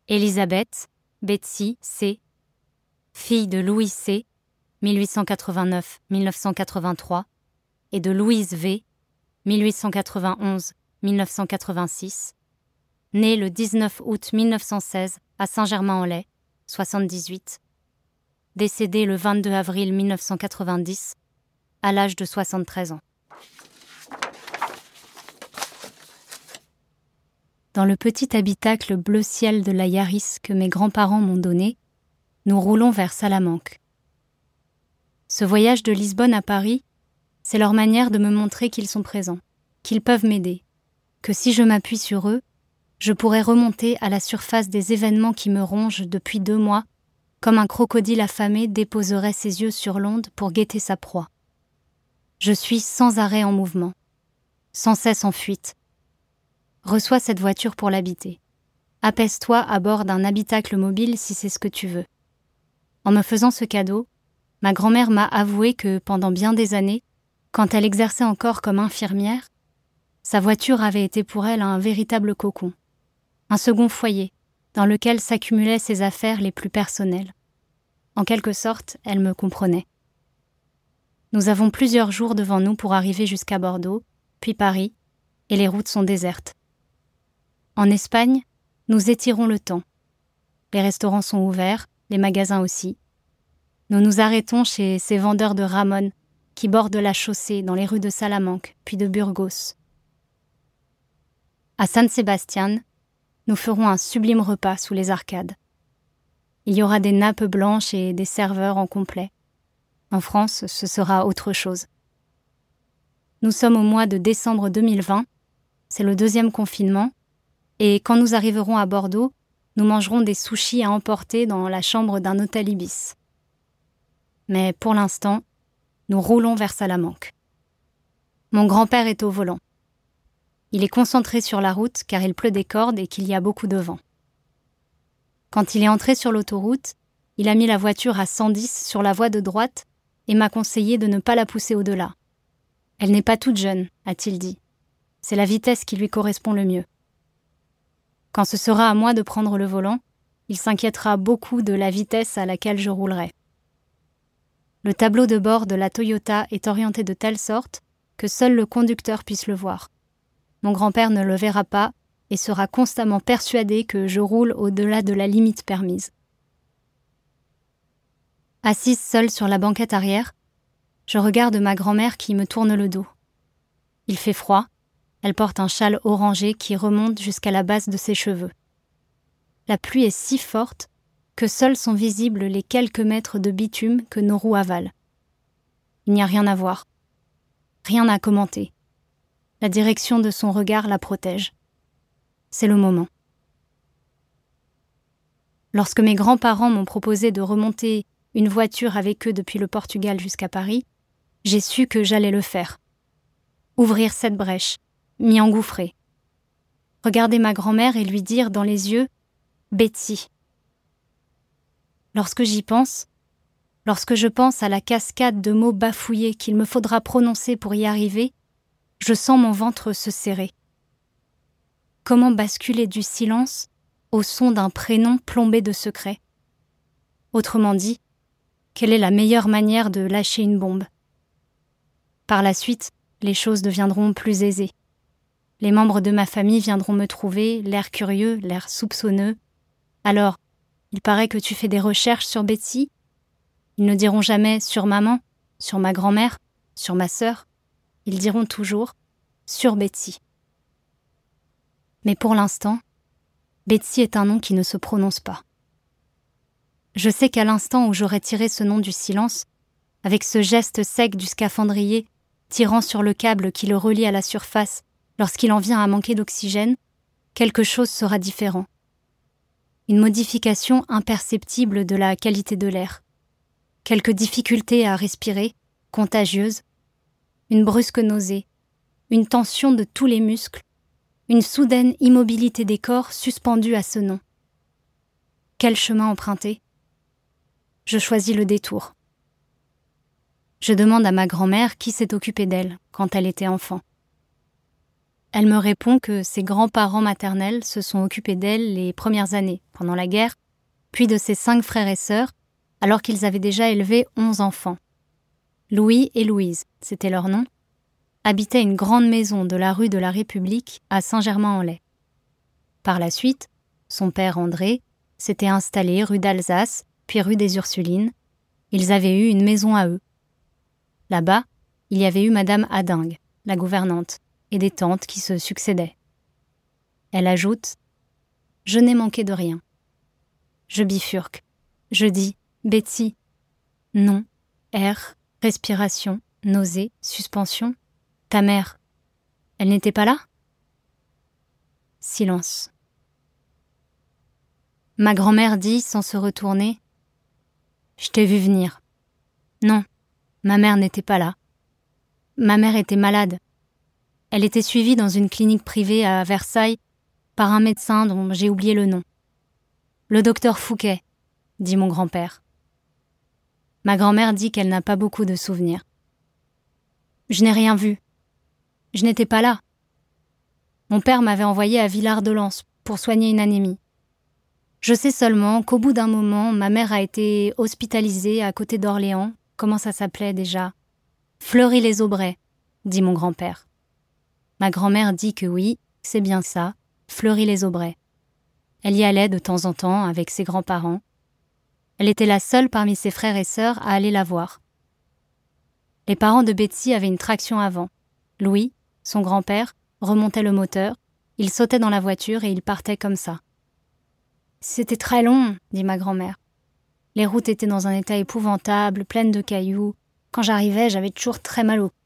Elisabeth, Betsy C., fille de Louis C., 1889-1983, et de Louise V., 1891-1986, née le 19 août 1916 à Saint-Germain-en-Laye, 78, décédée le 22 avril 1990, à l'âge de 73 ans. Dans le petit habitacle bleu ciel de la Yaris que mes grands-parents m'ont donné, nous roulons vers Salamanque. Ce voyage de Lisbonne à Paris, c'est leur manière de me montrer qu'ils sont présents, qu'ils peuvent m'aider, que si je m'appuie sur eux, je pourrai remonter à la surface des événements qui me rongent depuis 2 mois, comme un crocodile affamé déposerait ses yeux sur l'onde pour guetter sa proie. Je suis sans arrêt en mouvement, sans cesse en fuite. Reçois cette voiture pour l'habiter. Apaise-toi à bord d'un habitacle mobile si c'est ce que tu veux. En me faisant ce cadeau, ma grand-mère m'a avoué que pendant bien des années, quand elle exerçait encore comme infirmière, sa voiture avait été pour elle un véritable cocon, un second foyer dans lequel s'accumulaient ses affaires les plus personnelles. En quelque sorte, elle me comprenait. Nous avons plusieurs jours devant nous pour arriver jusqu'à Bordeaux, puis Paris, et les routes sont désertes. En Espagne, nous étirons le temps. Les restaurants sont ouverts, les magasins aussi. Nous nous arrêtons chez ces vendeurs de Ramon qui bordent la chaussée dans les rues de Salamanque, puis de Burgos. À San Sebastián, nous ferons un sublime repas sous les arcades. Il y aura des nappes blanches et des serveurs en complet. En France, ce sera autre chose. Nous sommes au mois de décembre 2020, c'est le 2e confinement, et quand nous arriverons à Bordeaux, nous mangerons des sushis à emporter dans la chambre d'un hôtel Ibis. Mais pour l'instant, nous roulons vers Salamanque. Mon grand-père est au volant. Il est concentré sur la route car il pleut des cordes et qu'il y a beaucoup de vent. Quand il est entré sur l'autoroute, il a mis la voiture à 110 sur la voie de droite et m'a conseillé de ne pas la pousser au-delà. Elle n'est pas toute jeune, a-t-il dit. C'est la vitesse qui lui correspond le mieux. Quand ce sera à moi de prendre le volant, il s'inquiétera beaucoup de la vitesse à laquelle je roulerai. Le tableau de bord de la Toyota est orienté de telle sorte que seul le conducteur puisse le voir. Mon grand-père ne le verra pas et sera constamment persuadé que je roule au-delà de la limite permise. Assise seule sur la banquette arrière, je regarde ma grand-mère qui me tourne le dos. Il fait froid, elle porte un châle orangé qui remonte jusqu'à la base de ses cheveux. La pluie est si forte que seuls sont visibles les quelques mètres de bitume que nos roues avalent. Il n'y a rien à voir, rien à commenter. La direction de son regard la protège. C'est le moment. Lorsque mes grands-parents m'ont proposé de remonter une voiture avec eux depuis le Portugal jusqu'à Paris, j'ai su que j'allais le faire. Ouvrir cette brèche, m'y engouffrer. Regarder ma grand-mère et lui dire dans les yeux « Betsy ». Lorsque j'y pense, lorsque je pense à la cascade de mots bafouillés qu'il me faudra prononcer pour y arriver, je sens mon ventre se serrer. Comment basculer du silence au son d'un prénom plombé de secrets? Autrement dit, quelle est la meilleure manière de lâcher une bombe? Par la suite, les choses deviendront plus aisées. Les membres de ma famille viendront me trouver, l'air curieux, l'air soupçonneux. Alors, il paraît que tu fais des recherches sur Betsy? Ils ne diront jamais sur maman, sur ma grand-mère, sur ma sœur. Ils diront toujours sur Betsy. Mais pour l'instant, Betsy est un nom qui ne se prononce pas. Je sais qu'à l'instant où j'aurais tiré ce nom du silence, avec ce geste sec du scaphandrier tirant sur le câble qui le relie à la surface lorsqu'il en vient à manquer d'oxygène, quelque chose sera différent. Une modification imperceptible de la qualité de l'air. Quelques difficultés à respirer, contagieuses. Une brusque nausée. Une tension de tous les muscles. Une soudaine immobilité des corps suspendus à ce nom. Quel chemin emprunter? Je choisis le détour. Je demande à ma grand-mère qui s'est occupée d'elle quand elle était enfant. Elle me répond que ses grands-parents maternels se sont occupés d'elle les premières années, pendant la guerre, puis de ses 5 frères et sœurs, alors qu'ils avaient déjà élevé 11 enfants. Louis et Louise, c'était leur nom, habitaient une grande maison de la rue de la République à Saint-Germain-en-Laye. Par la suite, son père André s'était installé rue d'Alsace, puis rue des Ursulines. Ils avaient eu une maison à eux. Là-bas, il y avait eu Madame Adingue, la gouvernante, et des tantes qui se succédaient. Elle ajoute « Je n'ai manqué de rien. » Je bifurque. Je dis « Betsy. » Non. Air, respiration, nausée, suspension. Ta mère, elle n'était pas là ? Silence. Ma grand-mère dit, sans se retourner, « Je t'ai vu venir. » Non, ma mère n'était pas là. Ma mère était malade. Elle était suivie dans une clinique privée à Versailles par un médecin dont j'ai oublié le nom. Le docteur Fouquet, dit mon grand-père. Ma grand-mère dit qu'elle n'a pas beaucoup de souvenirs. Je n'ai rien vu. Je n'étais pas là. Mon père m'avait envoyé à Villard-de-Lans pour soigner une anémie. Je sais seulement qu'au bout d'un moment, ma mère a été hospitalisée à côté d'Orléans. Comment ça s'appelait déjà ? Fleury-les-Aubrais, dit mon grand-père. Ma grand-mère dit que oui, c'est bien ça, Fleury-les-Aubrais. Elle y allait de temps en temps avec ses grands-parents. Elle était la seule parmi ses frères et sœurs à aller la voir. Les parents de Betsy avaient une traction avant. Louis, son grand-père, remontait le moteur, il sautait dans la voiture et il partait comme ça. C'était très long, dit ma grand-mère. Les routes étaient dans un état épouvantable, pleines de cailloux. Quand j'arrivais, j'avais toujours très mal au cou.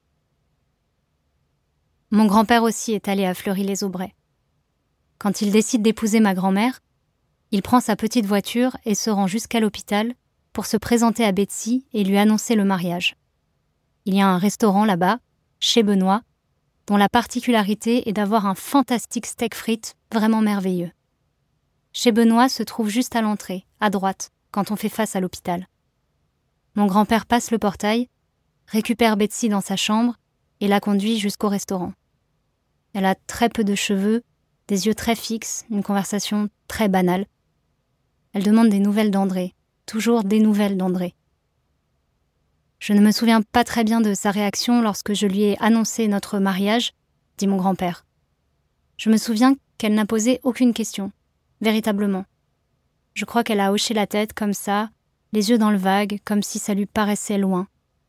Mon grand-père aussi est allé à Fleury-les-Aubrais. Quand il décide d'épouser ma grand-mère, il prend sa petite voiture et se rend jusqu'à l'hôpital pour se présenter à Betsy et lui annoncer le mariage. Il y a un restaurant là-bas, chez Benoît, dont la particularité est d'avoir un fantastique steak frites vraiment merveilleux. Chez Benoît se trouve juste à l'entrée, à droite, quand on fait face à l'hôpital. Mon grand-père passe le portail, récupère Betsy dans sa chambre et la conduit jusqu'au restaurant. Elle a très peu de cheveux, des yeux très fixes, une conversation très banale. Elle demande des nouvelles d'André, toujours des nouvelles d'André. Je ne me souviens pas très bien de sa réaction lorsque je lui ai annoncé notre mariage, dit mon grand-père. Je me souviens qu'elle n'a posé aucune question, véritablement. Je crois qu'elle a hoché la tête comme ça, les yeux dans le vague, comme si ça lui paraissait loin.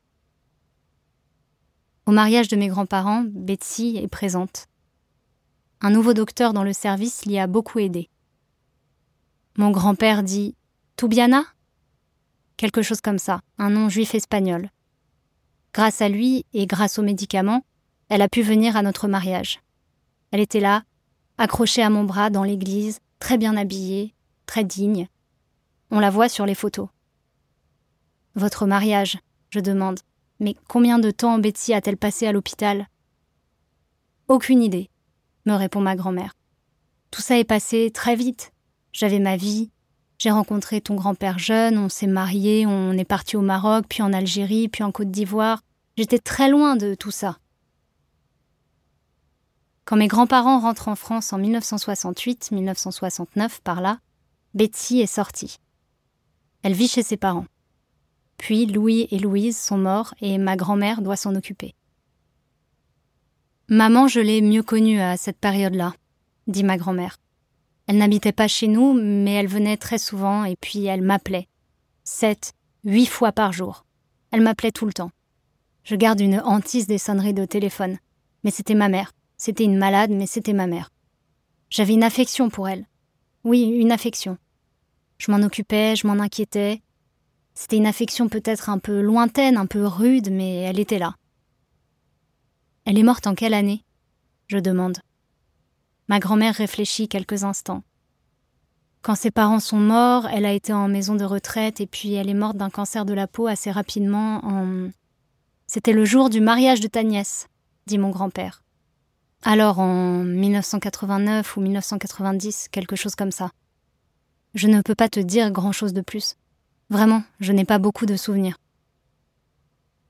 Au mariage de mes grands-parents, Betsy est présente. Un nouveau docteur dans le service l'y a beaucoup aidé. Mon grand-père dit « Toubiana ?» Quelque chose comme ça, un nom juif espagnol. Grâce à lui et grâce aux médicaments, elle a pu venir à notre mariage. Elle était là, accrochée à mon bras dans l'église, très bien habillée, très digne. On la voit sur les photos. « Votre mariage ?» je demande. « Mais combien de temps Betsy a-t-elle passé à l'hôpital ?»« Aucune idée, » me répond ma grand-mère. « Tout ça est passé très vite. J'avais ma vie. J'ai rencontré ton grand-père jeune, on s'est mariés, on est parti au Maroc, puis en Algérie, puis en Côte d'Ivoire. J'étais très loin de tout ça. » Quand mes grands-parents rentrent en France en 1968-1969 par là, Betsy est sortie. Elle vit chez ses parents. Puis Louis et Louise sont morts et ma grand-mère doit s'en occuper. Maman, je l'ai mieux connue à cette période-là, dit ma grand-mère. Elle n'habitait pas chez nous, mais elle venait très souvent et puis elle m'appelait. 7, 8 fois par jour. Elle m'appelait tout le temps. Je garde une hantise des sonneries de téléphone. Mais c'était ma mère. C'était une malade, mais c'était ma mère. J'avais une affection pour elle. Oui, une affection. Je m'en occupais, je m'en inquiétais. C'était une affection peut-être un peu lointaine, un peu rude, mais elle était là. Elle est morte en quelle année ? Je demande. Ma grand-mère réfléchit quelques instants. Quand ses parents sont morts, elle a été en maison de retraite et puis elle est morte d'un cancer de la peau assez rapidement C'était le jour du mariage de ta nièce, dit mon grand-père. Alors en 1989 ou 1990, quelque chose comme ça. Je ne peux pas te dire grand-chose de plus. Vraiment, je n'ai pas beaucoup de souvenirs.